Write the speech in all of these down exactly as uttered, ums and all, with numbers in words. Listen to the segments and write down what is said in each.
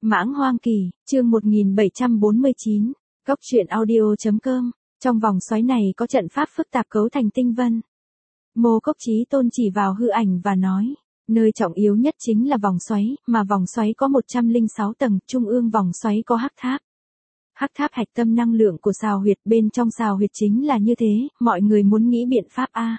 Mãng Hoang Kỳ, chương một nghìn bảy trăm bốn mươi chín, Cốc truyện audio.com, trong vòng xoáy này có trận pháp phức tạp cấu thành tinh vân. Mô Cốc Chí Tôn chỉ vào hư ảnh và nói, nơi trọng yếu nhất chính là vòng xoáy, mà vòng xoáy có một trăm lẻ sáu tầng, trung ương vòng xoáy có hắc tháp. Hắc tháp hạch tâm năng lượng của xào huyệt, bên trong xào huyệt chính là như thế, mọi người muốn nghĩ biện pháp a?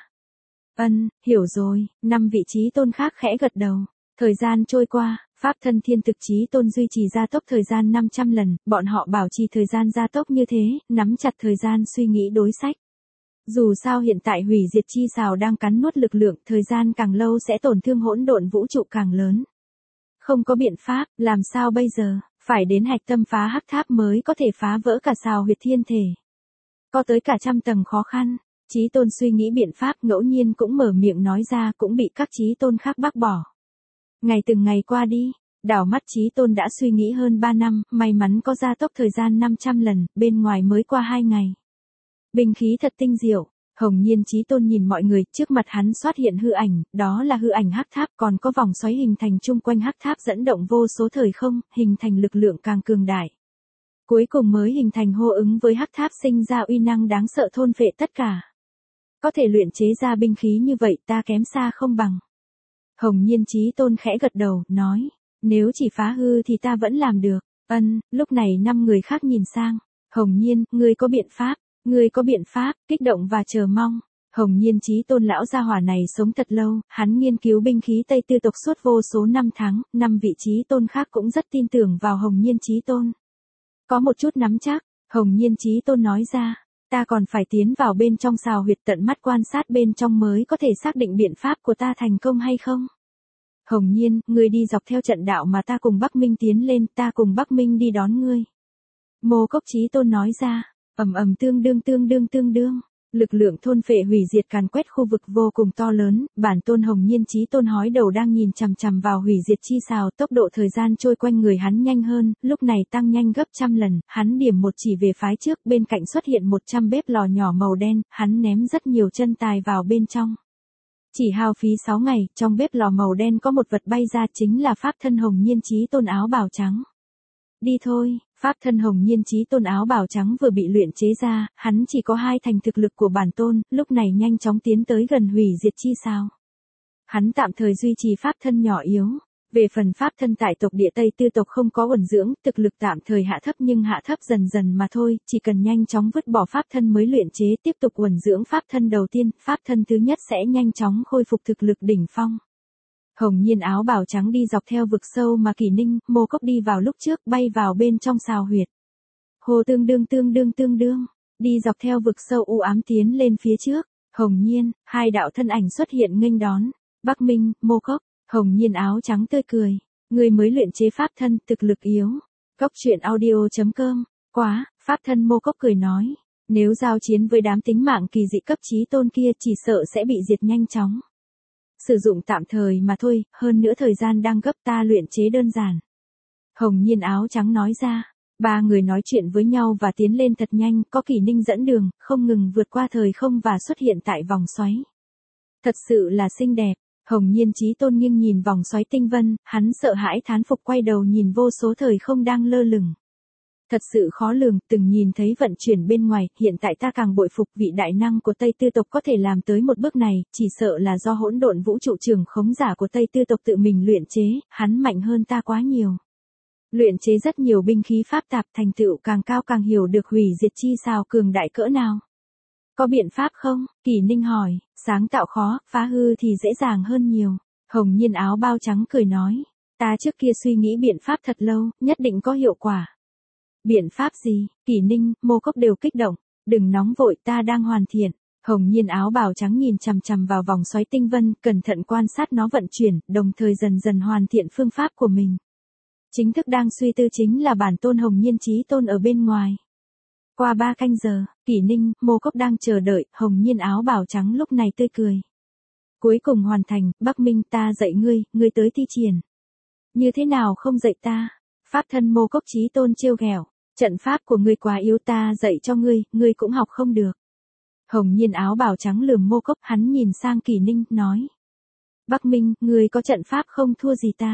Ân, hiểu rồi, năm vị Chí Tôn khác khẽ gật đầu. Thời gian trôi qua, Pháp thân Thiên Thực Chí Tôn duy trì gia tốc thời gian năm trăm lần, bọn họ bảo trì thời gian gia tốc như thế, nắm chặt thời gian suy nghĩ đối sách. Dù sao hiện tại hủy diệt chi xào đang cắn nuốt lực lượng, thời gian càng lâu sẽ tổn thương hỗn độn vũ trụ càng lớn. Không có biện pháp, làm sao bây giờ, phải đến hạch tâm phá hắc tháp mới có thể phá vỡ cả xào huyệt thiên thể. Có tới cả trăm tầng khó khăn, Chí Tôn suy nghĩ biện pháp, ngẫu nhiên cũng mở miệng nói ra, cũng bị các Chí Tôn khác bác bỏ. Ngày từng ngày qua đi, đảo mắt Chí Tôn đã suy nghĩ hơn ba năm, may mắn có gia tốc thời gian năm trăm lần, bên ngoài mới qua hai ngày. Binh khí thật tinh diệu, Hồng Nhiên Chí Tôn nhìn mọi người, trước mặt hắn xuất hiện hư ảnh, đó là hư ảnh hắc tháp, còn có vòng xoáy hình thành chung quanh hắc tháp dẫn động vô số thời không, hình thành lực lượng càng cường đại. Cuối cùng mới hình thành hô ứng với hắc tháp sinh ra uy năng đáng sợ thôn phệ tất cả. Có thể luyện chế ra binh khí như vậy ta kém xa không bằng. Hồng Nhiên Chí Tôn khẽ gật đầu, nói, nếu chỉ phá hư thì ta vẫn làm được. Ân, lúc này năm người khác nhìn sang. Hồng Nhiên, ngươi có biện pháp, ngươi có biện pháp, kích động và chờ mong. Hồng Nhiên Chí Tôn lão gia hỏa này sống thật lâu, hắn nghiên cứu binh khí Tây Tư tộc suốt vô số năm tháng, năm vị Chí Tôn khác cũng rất tin tưởng vào Hồng Nhiên Chí Tôn. Có một chút nắm chắc, Hồng Nhiên Chí Tôn nói ra. Ta còn phải tiến vào bên trong xào huyệt tận mắt quan sát bên trong mới có thể xác định biện pháp của ta thành công hay không. Hồng Nhiên, ngươi đi dọc theo trận đạo mà ta cùng Bắc Minh tiến lên, ta cùng Bắc Minh đi đón ngươi. Mô Cốc Chí Tôn nói ra, ầm ầm tương đương tương đương tương đương. Lực lượng thôn phệ hủy diệt càn quét khu vực vô cùng to lớn, bản tôn Hồng Nhiên Chí Tôn hói đầu đang nhìn chằm chằm vào hủy diệt chi xào, tốc độ thời gian trôi quanh người hắn nhanh hơn, lúc này tăng nhanh gấp trăm lần, hắn điểm một chỉ về phái trước, bên cạnh xuất hiện một trăm bếp lò nhỏ màu đen, hắn ném rất nhiều chân tài vào bên trong. Chỉ hao phí sáu ngày, trong bếp lò màu đen có một vật bay ra, chính là pháp thân Hồng Nhiên Chí Tôn áo bào trắng. Đi thôi, pháp thân Hồng Nhiên Chí Tôn áo bào trắng vừa bị luyện chế ra, hắn chỉ có hai thành thực lực của bản tôn, lúc này nhanh chóng tiến tới gần hủy diệt chi sao. Hắn tạm thời duy trì pháp thân nhỏ yếu. Về phần pháp thân tại tộc địa Tây Tư tộc không có uẩn dưỡng, thực lực tạm thời hạ thấp nhưng hạ thấp dần dần mà thôi, chỉ cần nhanh chóng vứt bỏ pháp thân mới luyện chế, tiếp tục uẩn dưỡng pháp thân đầu tiên, pháp thân thứ nhất sẽ nhanh chóng khôi phục thực lực đỉnh phong. Hồng Nhiên áo bào trắng đi dọc theo vực sâu mà Kỳ Ninh, Mô Cốc đi vào lúc trước, bay vào bên trong xào huyệt. Hồ tương đương tương đương tương đương, đi dọc theo vực sâu u ám tiến lên phía trước. Hồng Nhiên, hai đạo thân ảnh xuất hiện nghênh đón. Bắc Minh, Mô Cốc. Hồng Nhiên áo trắng tươi cười, người mới luyện chế pháp thân, thực lực yếu. Cốc truyện audio.com, quá, pháp thân Mô Cốc cười nói, nếu giao chiến với đám tính mạng kỳ dị cấp Chí Tôn kia chỉ sợ sẽ bị diệt nhanh chóng. Sử dụng tạm thời mà thôi, hơn nữa thời gian đang gấp, ta luyện chế đơn giản. Hồng Nhiên áo trắng nói ra, ba người nói chuyện với nhau và tiến lên thật nhanh, có Kỳ Ninh dẫn đường, không ngừng vượt qua thời không và xuất hiện tại vòng xoáy. Thật sự là xinh đẹp. Hồng Nhiên Chí Tôn nghiêng nhìn vòng xoáy tinh vân, hắn sợ hãi thán phục quay đầu nhìn vô số thời không đang lơ lửng. Thật sự khó lường, từng nhìn thấy vận chuyển bên ngoài, hiện tại ta càng bội phục vị đại năng của Tây Tư tộc có thể làm tới một bước này, chỉ sợ là do hỗn độn vũ trụ trường khống giả của Tây Tư tộc tự mình luyện chế, hắn mạnh hơn ta quá nhiều. Luyện chế rất nhiều binh khí pháp tạp, thành tựu càng cao càng hiểu được hủy diệt chi sao cường đại cỡ nào. Có biện pháp không? Kỳ Ninh hỏi, sáng tạo khó, phá hư thì dễ dàng hơn nhiều. Hồng Nhiên áo bao trắng cười nói, ta trước kia suy nghĩ biện pháp thật lâu, nhất định có hiệu quả. Biện pháp gì? Kỳ Ninh, Mô Cốc đều kích động, đừng nóng vội, ta đang hoàn thiện. Hồng Nhiên áo bào trắng nhìn chằm chằm vào vòng xoáy tinh vân, cẩn thận quan sát nó vận chuyển, đồng thời dần dần hoàn thiện phương pháp của mình. Chính thức đang suy tư chính là bản tôn Hồng Nhiên Chí Tôn ở bên ngoài. Qua ba canh giờ, Kỳ Ninh, Mô Cốc đang chờ đợi, Hồng Nhiên áo bào trắng lúc này tươi cười. Cuối cùng hoàn thành, Bắc Minh ta dạy ngươi, ngươi tới thi triển. Như thế nào không dạy ta? Pháp thân Mô Cốc Chí Tôn trêu ghẹo, trận pháp của ngươi quá yếu, ta dạy cho ngươi, ngươi cũng học không được. Hồng Nhiên áo bào trắng lườm Mô Cốc, hắn nhìn sang Kỳ Ninh, nói. Bắc Minh, ngươi có trận pháp không thua gì ta.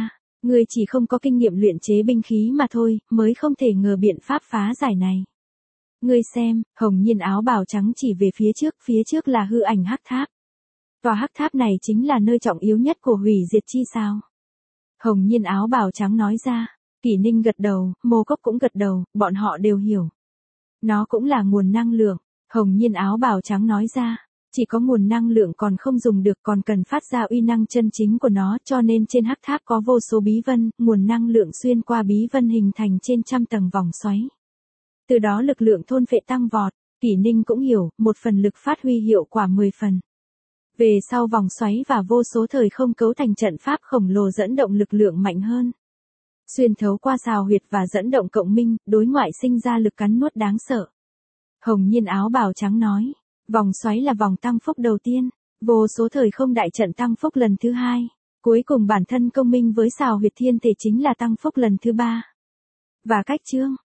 Ngươi chỉ không có kinh nghiệm luyện chế binh khí mà thôi, mới không thể ngờ biện pháp phá giải này. Ngươi xem, Hồng Nhiên áo bào trắng chỉ về phía trước, phía trước là hư ảnh hắc tháp. Tòa hắc tháp này chính là nơi trọng yếu nhất của hủy diệt chi sao? Hồng Nhiên áo bào trắng nói ra. Kỷ Ninh gật đầu, Mô Cốc cũng gật đầu, bọn họ đều hiểu. Nó cũng là nguồn năng lượng. Hồng Nhiên áo bào trắng nói ra. Chỉ có nguồn năng lượng còn không dùng được, còn cần phát ra uy năng chân chính của nó, cho nên trên hắc tháp có vô số bí vân, nguồn năng lượng xuyên qua bí vân hình thành trên trăm tầng vòng xoáy. Từ đó lực lượng thôn phệ tăng vọt. Kỷ Ninh cũng hiểu, một phần lực phát huy hiệu quả mười phần. Về sau vòng xoáy và vô số thời không cấu thành trận pháp khổng lồ dẫn động lực lượng mạnh hơn. Xuyên thấu qua xào huyệt và dẫn động cộng minh, đối ngoại sinh ra lực cắn nuốt đáng sợ. Hồng Nhiên áo bào trắng nói, vòng xoáy là vòng tăng phúc đầu tiên, vô số thời không đại trận tăng phúc lần thứ hai, cuối cùng bản thân công minh với xào huyệt thiên thể chính là tăng phúc lần thứ ba. Và cách chương